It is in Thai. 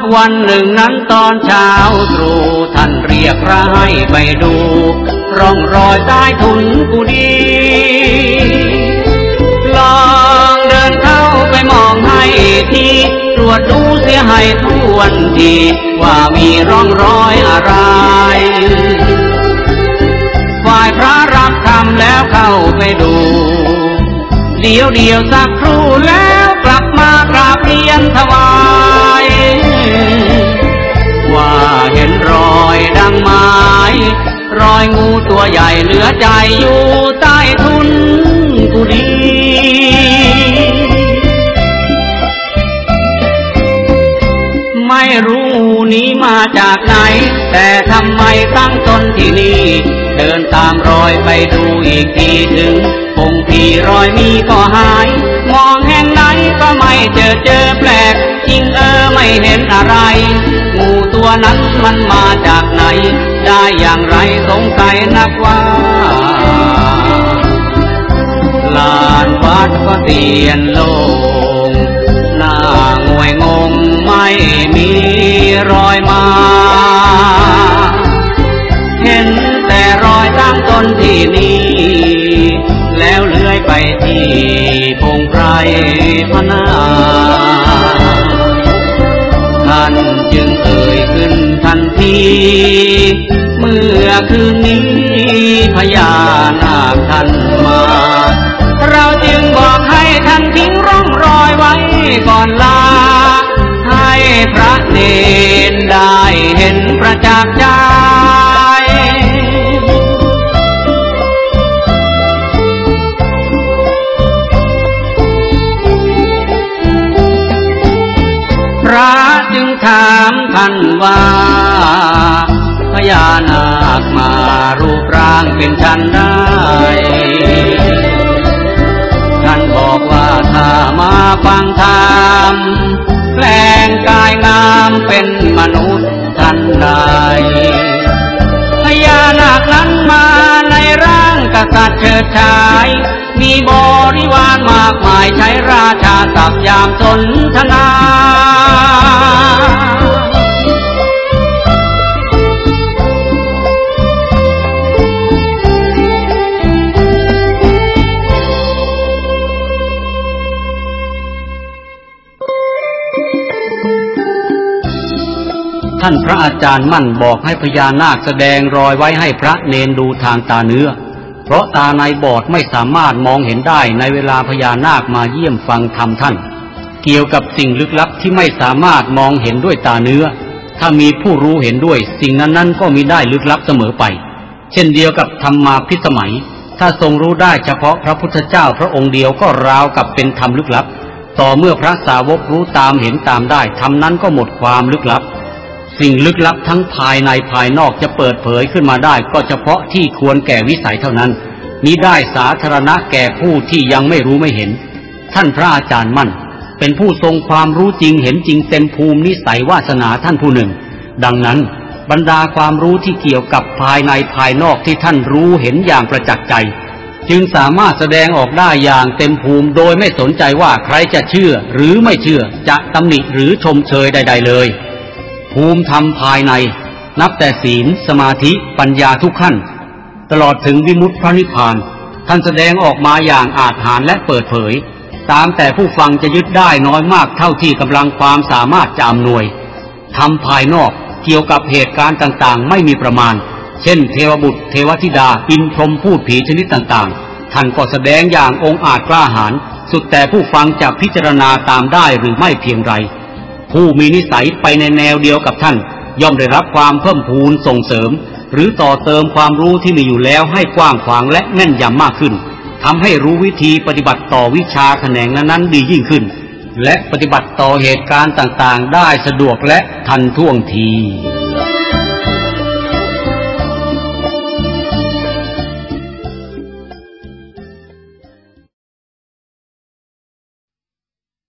วันหนึ่งนั้นตอนเช้าตรู่ท่านเรียกพระให้ไปดูร่องรอยใต้ถุนกุฏิลองเดินเข้าไปมองให้ทีตรวจดูเสียให้ทั่วทีว่ามีร่องรอยอะไรฝ่ายพระรับคำแล้วเข้าไปดูเดี๋ยวสักครู่แล้วกลับมากราบเรียนถวายว่าเห็นรอยดังไม้รอยงูตัวใหญ่เหลือใจอยู่ใต้ทุนกุฏิไม่รู้นี้มาจากไหนแต่ทำไมตั้งตนที่นี่เดินตามรอยไปดูอีกทีถึงคงที่รอยมีก็หายมองแห่งไหนก็ไม่เจอแปลกจริงไม่เห็นอะไรงูตัวนั้นมันมาจากไหนได้อย่างไรสงสัยนักว่าลานวัดก็เตียนโล่งหน้างวยงงไม่มีรอยมาเห็นแต่รอยตั้งต้นที่นี่แล้วเลื้อยไปที่พงไพรพนาท่านจึงเอ่ยขึ้นทันทีเมื่อคืนนี้พญานาคท่านมาเราจึงบอกให้ท่านทิ้งร่องรอยไว้ก่อนลาให้พระเนรได้เห็นประจักษ์ใจพระจึงถามท่านว่าพญานาคมารูปร่างเป็นชันได้ท่านบอกว่าถ้ามาฟังธรรมแปลงกายงามเป็นมนุษย์ท่านได้พญานาคนั้นมาในร่างกษัตริย์เฉิดฉายมีบริวารมากมายใช้ราชาศัพท์ยามสนทนาท่านพระอาจารย์มั่นบอกให้พญานาคแสดงรอยไว้ให้พระเนนดูทางตาเนื้อเพราะตาในบอดไม่สามารถมองเห็นได้ในเวลาพญานาคมาเยี่ยมฟังธรรมท่านเกี่ยวกับสิ่งลึกลับที่ไม่สามารถมองเห็นด้วยตาเนื้อถ้ามีผู้รู้เห็นด้วยสิ่งนั้นก็มีได้ลึกลับเสมอไปเช่นเดียวกับธรรมาภิสมัยถ้าทรงรู้ได้เฉพาะพระพุทธเจ้าพระองค์เดียวก็ราวกับเป็นธรรมลึกลับต่อเมื่อพระสาวกรู้ตามเห็นตามได้ธรรมนั้นก็หมดความลึกลับสิ่งลึกลับทั้งภายในภายนอกจะเปิดเผยขึ้นมาได้ก็เฉพาะที่ควรแก่วิสัยเท่านั้นมิได้สาธารณะแก่ผู้ที่ยังไม่รู้ไม่เห็นท่านพระอาจารย์มั่นเป็นผู้ทรงความรู้จริงเห็นจริงเต็มภูมินิสัยวาสนาท่านผู้หนึ่งดังนั้นบรรดาความรู้ที่เกี่ยวกับภายในภายนอกที่ท่านรู้เห็นอย่างประจักษ์ใจจึงสามารถแสดงออกได้อย่างเต็มภูมิโดยไม่สนใจว่าใครจะเชื่อหรือไม่เชื่อจะตำหนิหรือชมเชยใดๆเลยภูมิธรรมภายในนับแต่ศีลสมาธิปัญญาทุกขั้นตลอดถึงวิมุตติพระนิพพานท่านแสดงออกมาอย่างอาจหาญและเปิดเผยตามแต่ผู้ฟังจะยึดได้น้อยมากเท่าที่กำลังความสามารถจะอำนวยธรรมภายนอกเกี่ยวกับเหตุการณ์ต่างๆไม่มีประมาณเช่นเทวบุตรเทวธิดาอินพรหมพูดผีชนิดต่างๆท่านก็แสดงอย่างองอาจกล้าหาญสุดแต่ผู้ฟังจะพิจารณาตามได้หรือไม่เพียงไรผู้มีนิสัยไปในแนวเดียวกับท่านย่อมได้รับความเพิ่มพูนส่งเสริมหรือต่อเติมความรู้ที่มีอยู่แล้วให้กว้างขวางและแม่นยำมากขึ้นทำให้รู้วิธีปฏิบัติต่อวิชาแขนงนั้นดียิ่งขึ้นและปฏิบัติต่อเหตุการณ์ต่างๆได้สะดวกและทันท่วงที